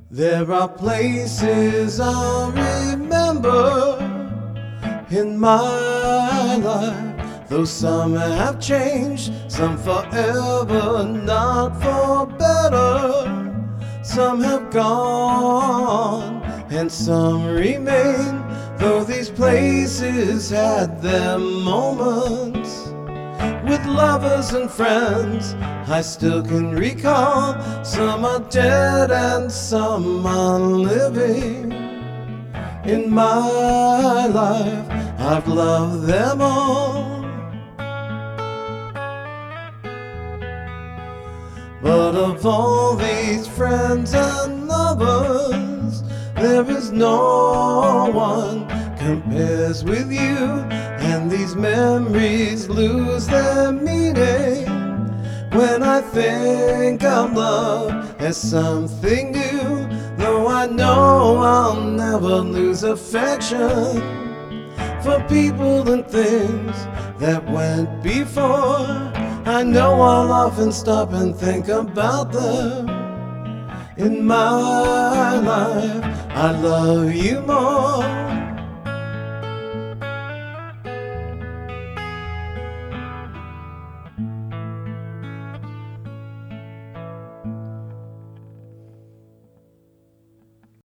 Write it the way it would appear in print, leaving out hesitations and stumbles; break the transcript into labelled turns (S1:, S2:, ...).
S1: There are places I remember in my life, though some have changed, some forever, not for better. Some have gone and some remain, though these places had their moments. With lovers and friends, I still can recall. Some are dead and some are living. In my life, I've loved them all. But of all these friends and lovers, there is no one compares with you. And these memories lose their meaning when I think of love as something new. Though I know I'll never lose affection for people and things that went before. I know I'll often stop and think about them. In my life, I love you more.